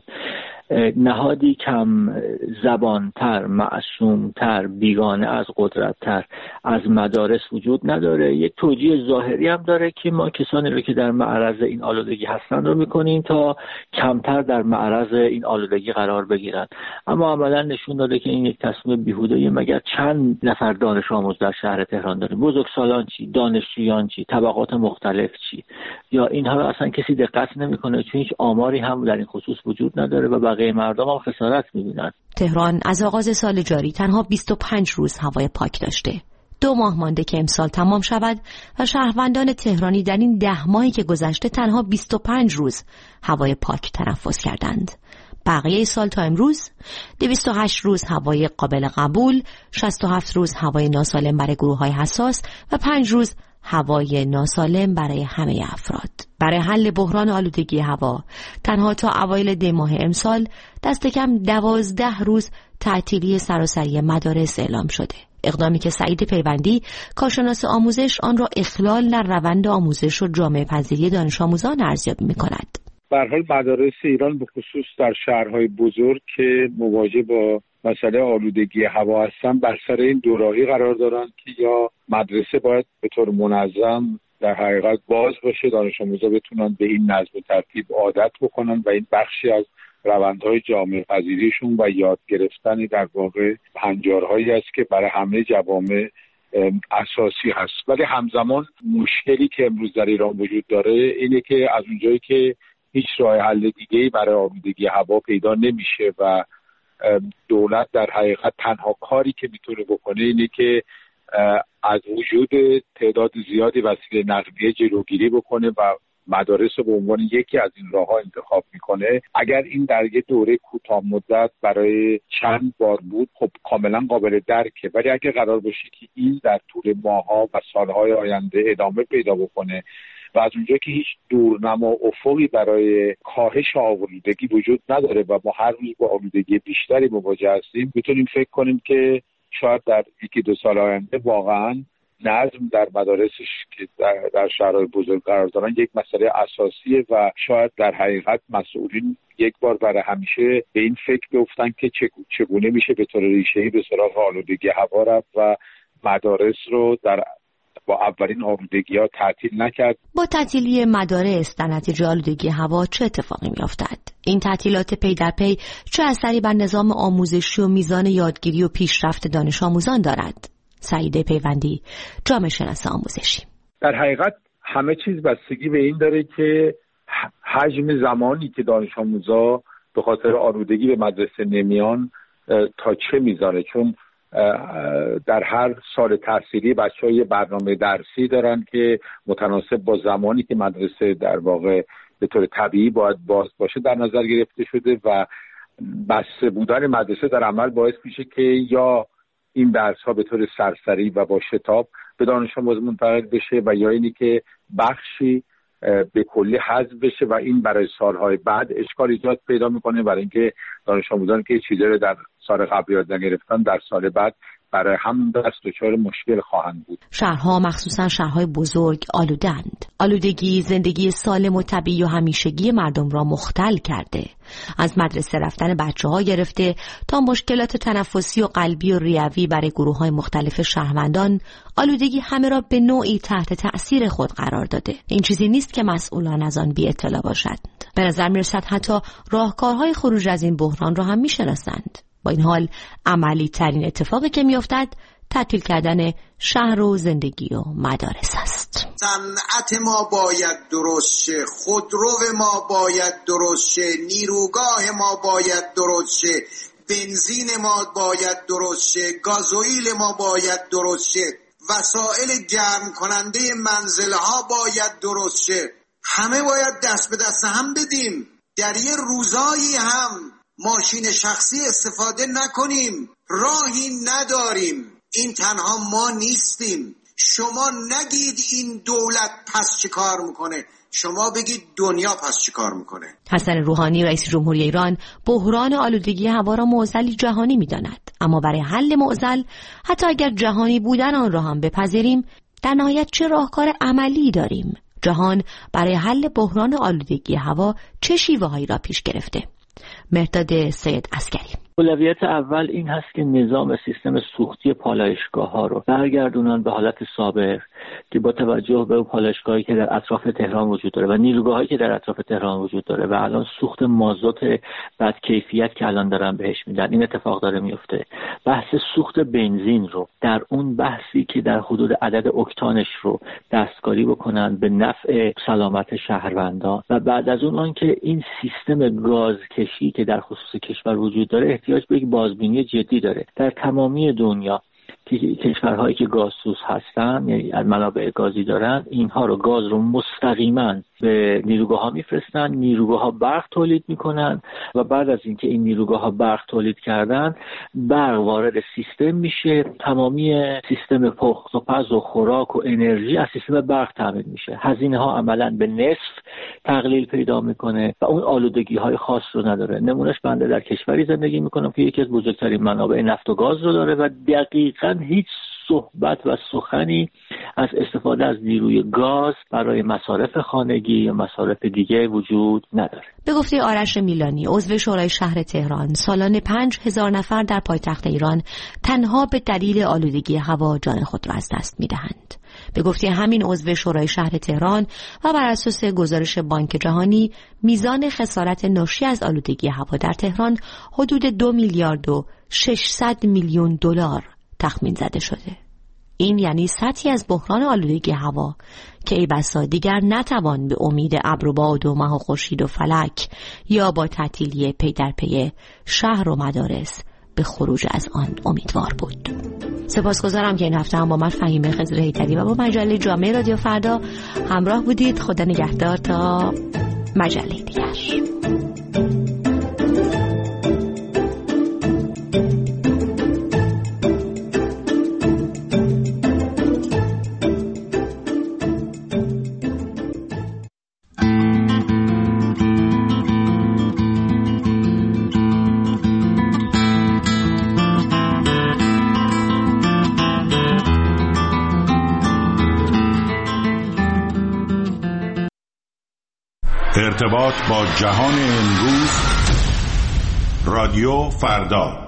نهادی کم زبانتر، معصومتر، بیگانه از قدرتتر از مدارس وجود نداره. یک توجیه ظاهری هم داره که ما کسانی رو که در معرض این آلودگی هستن رو میکنیم تا کمتر در معرض این آلودگی قرار بگیرن، اما عملا نشون داده که این یک تصمیم بیهوده‌ای. مگر چند نفر دانش آموز در شهر تهران داریم؟ بزرگسالان چی؟ دانشجویان چی؟ طبقات مختلف چی؟ یا اینها رو اصلا کسی دقت نمیکنه، چون هیچ آماری هم در این خصوص وجود نداره و بقیه مردم هم خسارت می‌بینن. تهران از آغاز سال جاری تنها بیست و پنج روز هوای پاک داشته. دو ماه مانده که امسال تمام شود و شهروندان تهرانی در این ده ماهی که گذشته تنها بیست و پنج روز هوای پاک تنفس کردند. بقیه سال تا امروز دویست و هشت روز هوای قابل قبول، شصت و هفت روز هوای ناسالم برای گروه‌های حساس و پنج روز هوای ناسالم برای همه افراد. برای حل بحران آلودگی هوا تنها تا اوایل دی ماه امسال دست کم دوازده روز تعطیلی سراسری مدارس اعلام شده. اقدامی که سعید پیوندی، کارشناس آموزش، آن را اخلال در روند آموزش و جامعه پذیری دانش آموزان ارزیابی می‌کند. به هر حال مدارس ایران به خصوص در شهرهای بزرگ که مواجه با مسئله آلودگی هوا هستن بر سر این دوراهی قرار دارن که یا مدرسه باید به طور منظم در حقیقت باز باشه، دانش آموزا بتونن به این نظم و ترتیب عادت بکنن و این بخشی از روندهای جامعه پذیریشون و یاد گرفتن در واقع پنجارهایی است که برای همه جوامع اساسی هست. ولی همزمان مشکلی که امروز در ایران وجود داره اینه که از اونجایی که هیچ راه حل دیگه‌ای برای آلودگی هوا پیدا نمیشه و دولت در حقیقت تنها کاری که میتونه بکنه اینه که از وجود تعداد زیادی وسیله نقلیه جلوگیری بکنه و مدارس رو به عنوان یکی از این راه‌ها انتخاب میکنه. اگر این در یک دوره کوتاه مدت برای چند بار بود خب کاملا قابل درکه، ولی اگر قرار باشه که این در طول ماه‌ها و سال‌های آینده ادامه پیدا بکنه و از اونجا که هیچ دورنما افقی برای کاهش آلودگی وجود نداره و ما هر روز با آلودگی بیشتری مواجه هستیم، میتونیم فکر کنیم که شاید در یکی دو سال آینده واقعاً نظم در مدارسش که در, در شهرهای بزرگ قرار دارن یک مسئله اساسیه و شاید در حقیقت مسئولین یک بار برای همیشه به این فکر بیفتن که چگونه میشه به طور ریشه‌ای به سراغ آلودگی هوا رفت و مدارس رو در با اولین آلودگی‌ها تعطیل نکرد. با تعطیلی مدارس در نتیجه آلودگی هوا چه اتفاقی می‌افتد؟ این تعطیلات پی در پی چه اثری بر نظام آموزشی و میزان یادگیری و پیشرفت دانش آموزان دارد؟ سعید پیوندی، جامعه شناس آموزشی. در حقیقت همه چیز بستگی به این داره که حجم زمانی که دانش آموزا به خاطر آلودگی به مدرسه نمیان تا چه میزانه، چون در هر سال تحصیلی بچه‌ها یه برنامه درسی دارن که متناسب با زمانی که مدرسه در واقع به طور طبیعی باید باز باشه در نظر گرفته شده و بسته بودن مدرسه در عمل باعث میشه که یا این درس‌ها به طور سرسری و با شتاب به دانش آموز منتقل بشه و یا اینی که بخشی به کلی حذف بشه و این برای سالهای بعد اشکال ایجاد پیدا میکنه، برای اینکه دانش آموزان که چیزی رو در سال قبل یاد نگرفتن در سال بعد برای هم دست دچار مشکل خواهند بود. شهرها مخصوصا شهرهای بزرگ آلودند. آلودگی زندگی سالم و طبیعی و همیشگی مردم را مختل کرده. از مدرسه رفتن بچه‌ها گرفته تا مشکلات تنفسی و قلبی و ریوی برای گروه‌های مختلف شهروندان، آلودگی همه را به نوعی تحت تأثیر خود قرار داده. این چیزی نیست که مسئولان از آن بی اطلاع باشند. به نظر می‌رسد حتی راهکارهای خروج از این بحران را هم می‌شناسند. با این حال عملی ترین اتفاقی که میافتد تعطیل کردن شهر و زندگی و مدارس است. صنعت ما باید درست شه، خودرو ما باید درست شه، نیروگاه ما باید درست شه، بنزین ما باید درست شه، گازوئیل ما باید درست شه، وسایل گرم کننده منزل ها باید درست شه. همه باید دست به دست هم بدیم. در یه روزایی هم ماشین شخصی استفاده نکنیم، راهی نداریم. این تنها ما نیستیم. شما نگید این دولت پس چه کار میکنه، شما بگید دنیا پس چه کار میکنه. حسن روحانی رئیس جمهوری ایران بحران آلودگی هوا را معضلی جهانی میداند، اما برای حل معضل حتی اگر جهانی بودن آن را هم بپذیریم، در نهایت چه راهکار عملی داریم؟ جهان برای حل بحران آلودگی هوا چه شیوه‌هایی را پیش گرفته؟ مرداد سید عسکری. اولویت اول این هست که نظام سیستم سوختی پالایشگاه ها رو برگردونن به حالت سابق که با توجه به پالایشگاهی که در اطراف تهران وجود داره و نیروگاهایی که در اطراف تهران وجود داره و الان سوخت مازوت بد کیفیت که الان دارن بهش میدن، این اتفاق داره میفته. بحث سوخت بنزین رو در اون بحثی که در حدود عدد اکتانش رو دستکاری بکنن به نفع سلامت شهروندان و بعد از اون آنکه این سیستم گازکشی که در خصوص کشور وجود داره احتیاج به یک بازبینی جدی داره. در تمامی دنیا که کشورهایی که گازسوز هستن، یعنی منابع گازی دارن، اینها رو گاز رو مستقیما به نیروگاه ها میفرستن، نیروگاه ها برق تولید میکنن و بعد از اینکه این نیروگاه ها برق تولید کردن، برق وارد سیستم میشه، تمامی سیستم پخت و پز و خوراک و انرژی از سیستم برق تامین میشه. هزینه ها عملا به نصف تقلیل پیدا میکنه و اون آلودگی های خاص رو نداره. نمونهش بنده در کشوری زندگی میکنم که یکی از بزرگترین منابع نفت و گاز رو داره و دقیقاً هیچ صحبت و سخنی از استفاده از نیروی گاز برای مصارف خانگی یا مصارف دیگه وجود نداره. به گفته آرش میلانی، عضو شورای شهر تهران، سالانه پنج هزار نفر در پایتخت ایران تنها به دلیل آلودگی هوا جان خود را از دست می‌دهند. به گفته همین عضو شورای شهر تهران و بر اساس گزارش بانک جهانی، میزان خسارت ناشی از آلودگی هوا در تهران حدود دو میلیارد و ششصد میلیون دلار تخمین زده شده. این یعنی سطحی از بحران آلودگی هوا که ای بسا دیگر نتوان به امید ابر و باد و مه و خورشید و فلک یا با تعطیلی پی در پی شهر و مدارس به خروج از آن امیدوار بود. سپاسگزارم که این هفته هم با من فهیمه خضر هیدری و با مجله جامعه رادیو فردا همراه بودید. خدا نگهدار تا مجله دیگر. ارتباط با جهان امروز، رادیو فردا.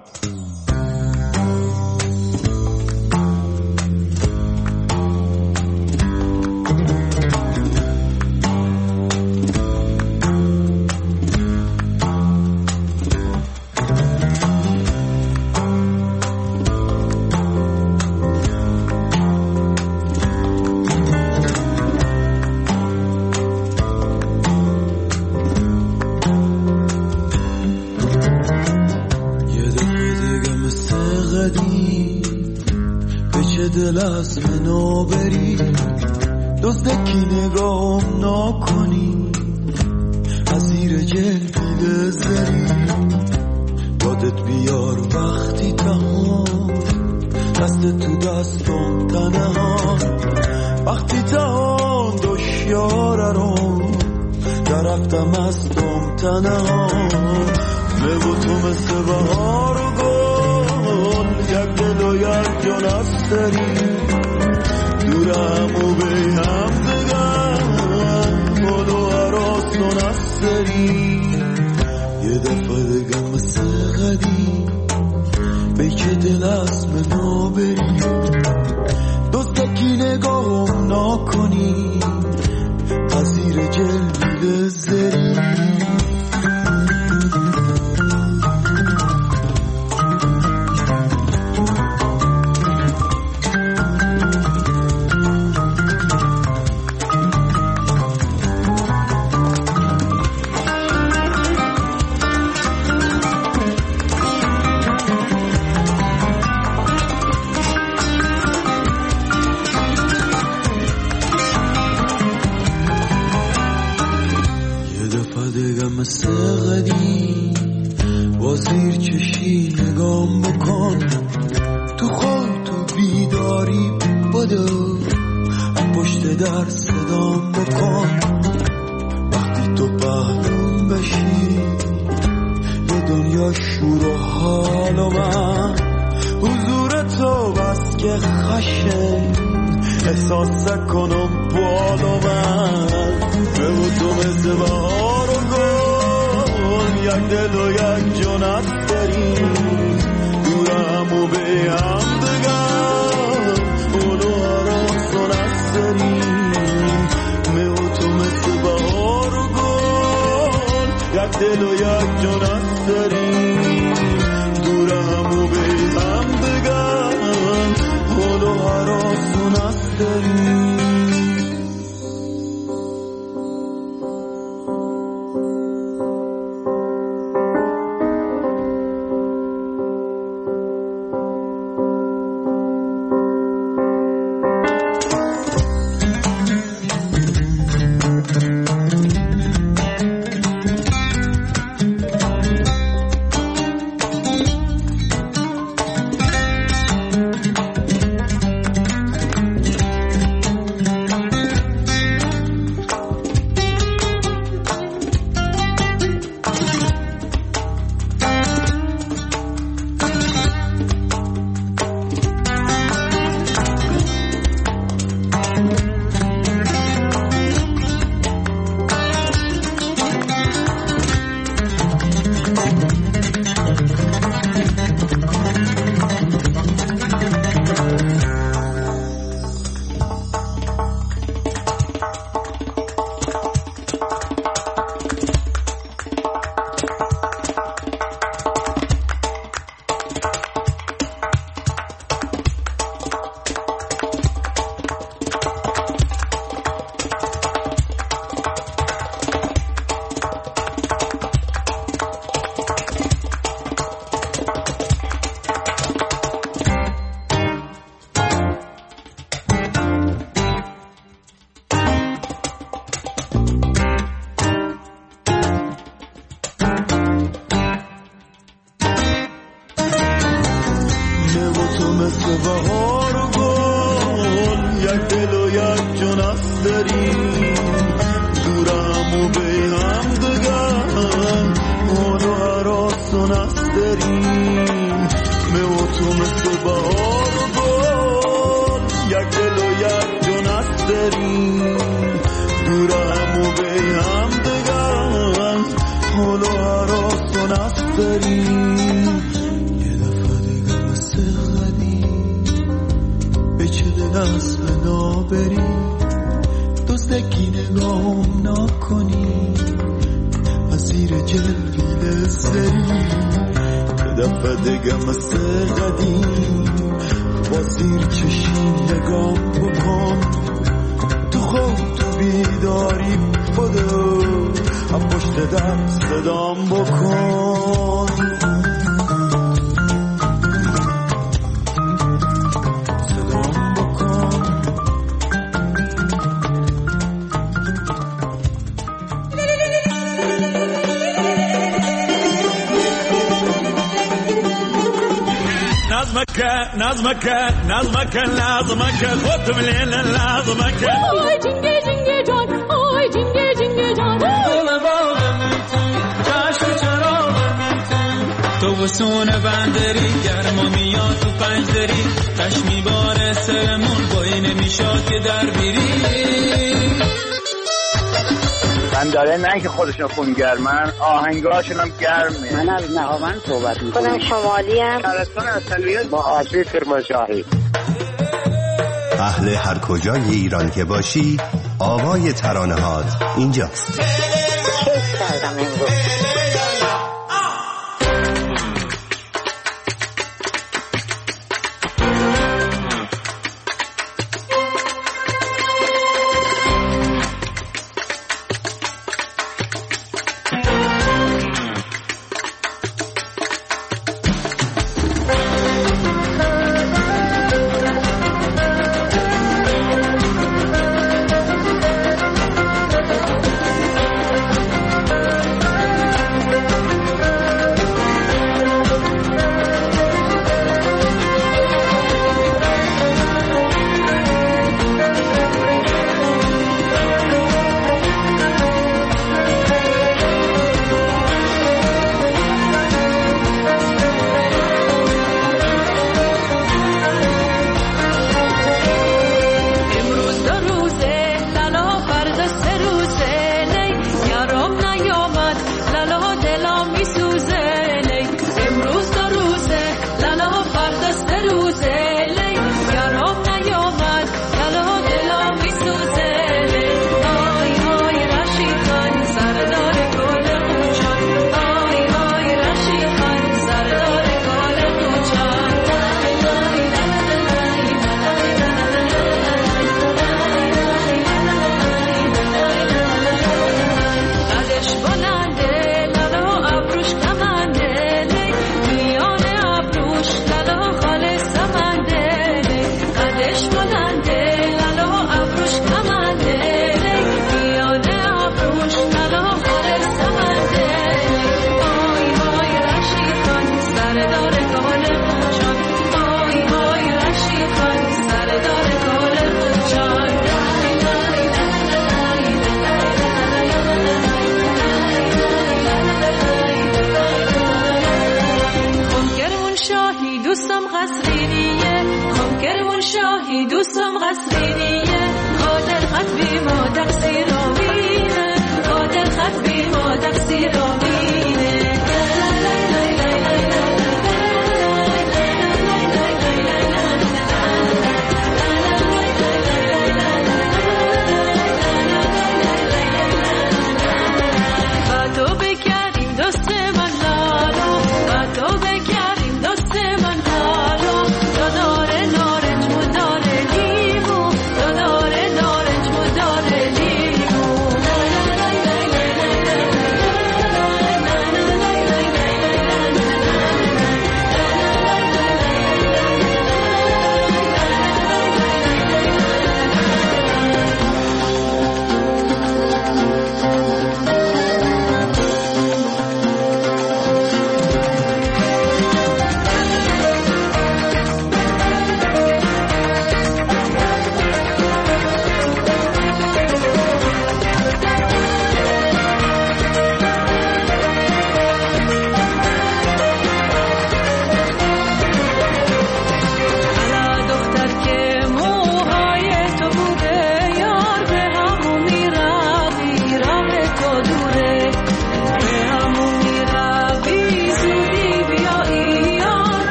دل از منو بری دزدکی نگاهم نکنی از زیر جلفیل زری یادت بیار وقتی تهان دست تو دستم تنها وقتی تهان دشیاره رو درفتم از دم تنها بگو تو مثل بهار و گل یک دل و یک جان است داری دورم و به هم دگم گل و عراستون است داری یه دفعه دگم مثل قدیم به که دل از منو بری دزدکی نگاهم نکنی پذیر جلویل زری مثل قدیم با زیر چشی نگام بکن تو خواب تو بیداری بدو پشت در صدام بکن وقتی تو پهلوم بشی یه دنیا شور و حال و من حضور تو بس که خشن احساس کنم بال و من بگو تو مثل بهار و گل یک دل و یک جان است داری دورم و به هم دگم گل و عراستون است داری بگو تو مثل بهار و گل یک دل و یک جان است داری دورم و به هم دگم گل و عراستون است داری. مثل بهار و گل، یک دل و یک جون است داریم، دورم و بی هم دگن حال و حراسون است داریم. من و تو مثل بهار و گل، یک دل و یک جون است داریم، دورم و بی هم دگن حال و حراسون است داریم. یه دفعه دیگه مثل قدیم به چه دل است بنا بریم، دوستکی نگام نکنی از زیر جلویل سری. یه دفعه دیگه مثل قدیم با زیر چشی نگام بکن، تو خواب تو بیداری بدو هم پشت در صدام بکن. نظمك نظمك نظمك نظمك خد من نظمك آی جنگه جنگه جان، آی جنگه جنگه جان، دل باغم تو چشم چراغم تو تو وسون بندری گرما میاد تو پنجدری تش میباره سرمون بایی نمیشاد که در بیری بنداره نه که خودشون خونگرمن آهنگاشون هم گرمه. من از نهاوند صحبت میکنم. خودم شمالی هم شهرستان اصلیت با آسی کرمانشاهی. اهل هر کجای ایران که باشی آوای ترانه هات اینجاست. کیف کردم امروز.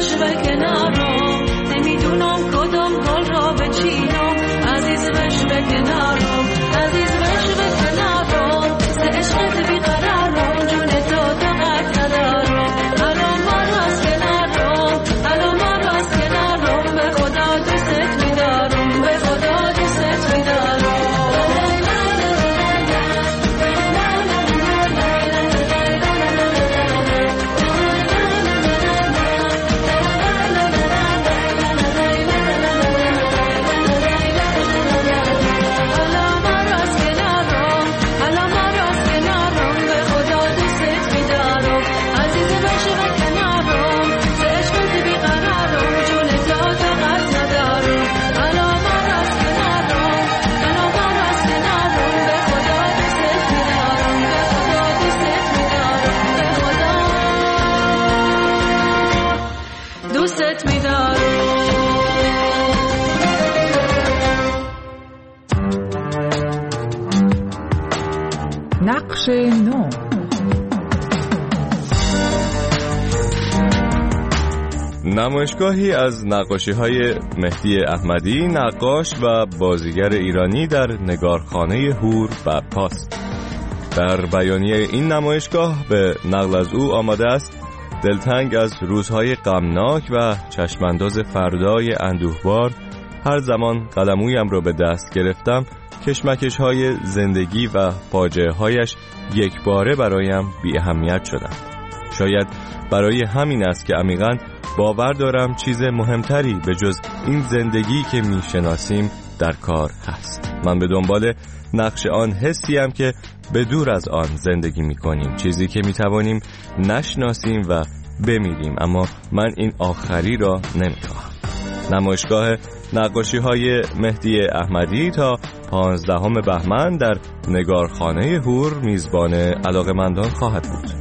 بشو کنارم نمیدونم کدام گل را بچینم عزیز بشو کنارم عزیز بشو کنارم ز عشقت بیقرارم جون تو طاقت ندارم الان ما را از کنارم الان ما را از کنارم به خدا دوست می‌دارم به خدا دوست می‌دارم نقش نو. نمایشگاهی از نقاشی‌های مهدی احمدی، نقاش و بازیگر ایرانی در نگارخانه هور برپاست. در بیانیه این نمایشگاه به نقل از او آماده است: دلتنگ از روزهای غمناک و چشمانداز فردای اندوهبار، هر زمان قلمویم را به دست گرفتم کشمکش‌های زندگی و فاجعه‌هایش یک باره برایم بی اهمیت شدند. شاید برای همین است که عمیقاً باور دارم چیز مهمتری به جز این زندگی که میشناسیم در کار هست. من به دنبال نقش آن حسیم که به دور از آن زندگی میکنیم، چیزی که میتوانیم نشناسیم و بمیریم، اما من این آخری را نمیخواهم. نمایشگاه نقاشی های مهدی احمدی تا پانزدهم بهمن در نگارخانه هور میزبان علاقه‌مندان خواهد بود.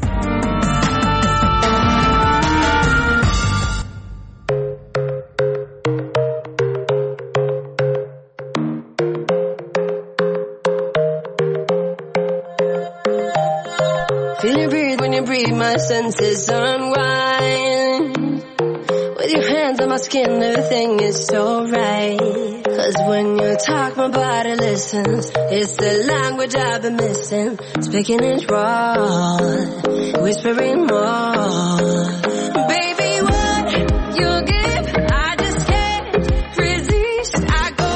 Feel your breathe when you breathe, my senses unwind. With your hands on my skin, everything is so right. Cause when you talk, my body listens. It's the language I've been missing. Speaking it raw, whispering more. Baby, what you give, I just can't resist. I go,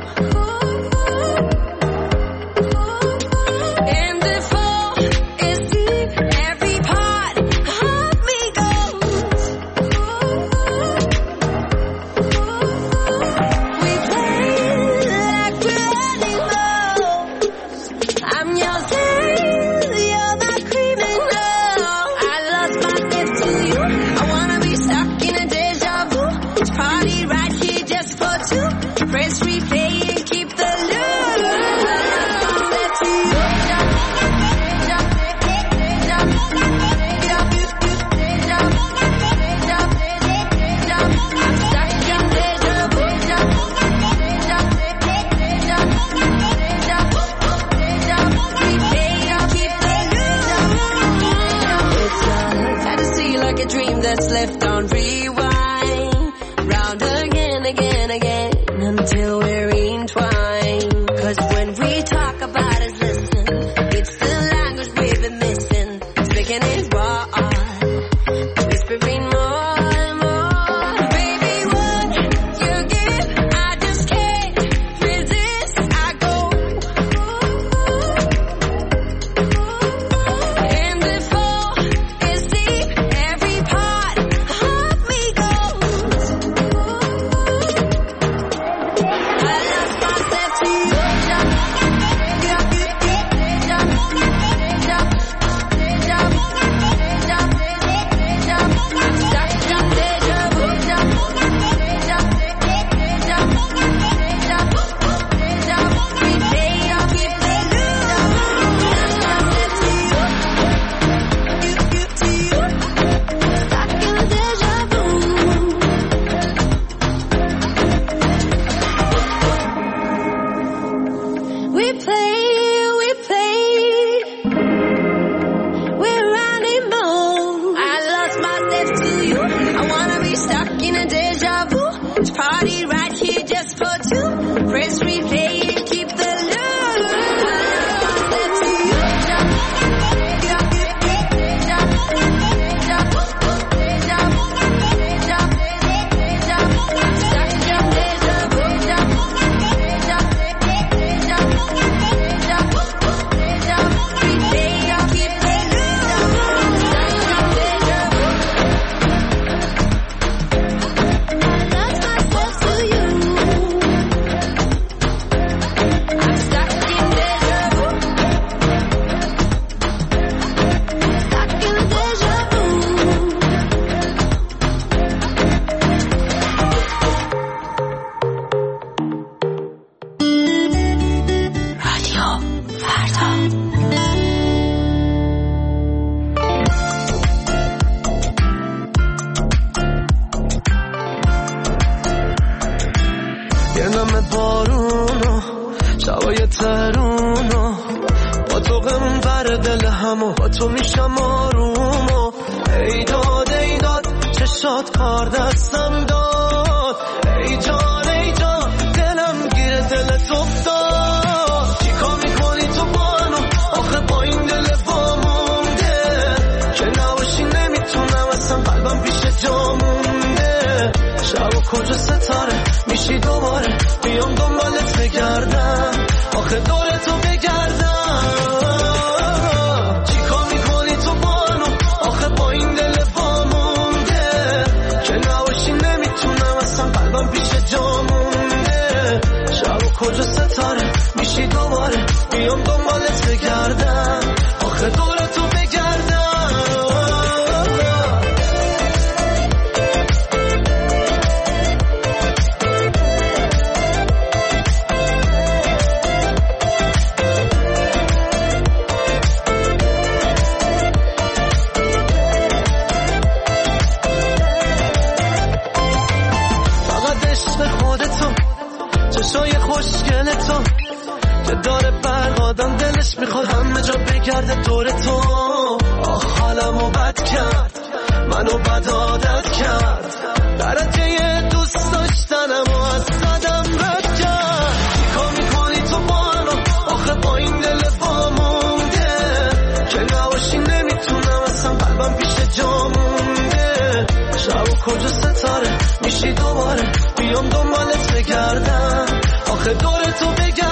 and the fall is deep. Every part of me goes. We play like we're animals. I'm your slave, you're my criminal. I lost myself to you. I wanna be stuck in a deja vu. It's party right here just for two. Press replay and keep the loop. I lost myself to you. Like a dream that's left on rewind, round again, again, again, until we're entwined. Cause when we talk about us, listen, it's the language we've been missing. Speaking it raw, whispering more and more. Baby, what you give, I just can't resist. I go, and the fall is deep. Every part of me goes. بارونو شبای ترونو با تو غم بر دل همو با تو میشم آرومو ای داد ای داد چشات کار دستم داد ای جان ای جان دلم گیره دلت افتاد چیکار میکنی تو بانو آخه با این دل وامونده که نباشی نمیتونم اصلا قلبم پیش جا مونده شب و کجا ستاره میشی دوباره بیام دنبالت بگردم آخه دور تو بگردم چیکار میکنی تو بانو آخه با این دل وامونده که نباشی نمیتونم اصلا قلبم پیش جا مونده شب و کجا ستاره میشی دوباره بیام دنبالت بگردم آخه دور تو بگردم چشای خوشگل تو که داره برقادم دلش میخواد همه جا بگرده دور تو آخ حالمو بد کرد منو بد عادت کرد درجه یه دوست داشتنم و از صدم رد کرد چیکار میکنی تو بانو آخه با این دل وامونده که نباشی نمیتونم اصلا قلبم پیش جا مونده شب و کجا ستاره میشی دوباره بیام دنبالت بگردم آخه دور تو بگردم